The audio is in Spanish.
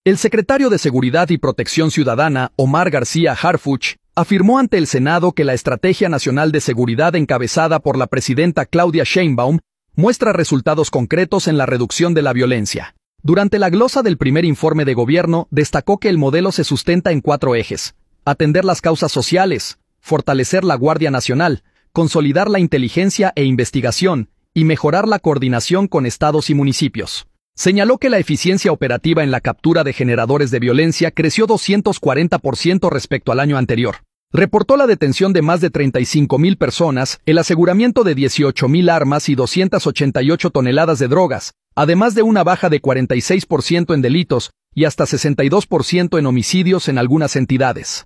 El secretario de Seguridad y Protección Ciudadana, Omar García Harfuch, afirmó ante el Senado que la Estrategia Nacional de Seguridad encabezada por la presidenta Claudia Sheinbaum muestra resultados concretos en la reducción de la violencia. Durante la glosa del primer informe de gobierno, destacó que el modelo se sustenta en 4 ejes: atender las causas sociales, fortalecer la Guardia Nacional, consolidar la inteligencia e investigación, y mejorar la coordinación con estados y municipios. Señaló que la eficiencia operativa en la captura de generadores de violencia creció 240% respecto al año anterior. Reportó la detención de más de 35,000 personas, el aseguramiento de 18,000 armas y 288 toneladas de drogas, además de una baja de 46% en delitos y hasta 62% en homicidios en algunas entidades.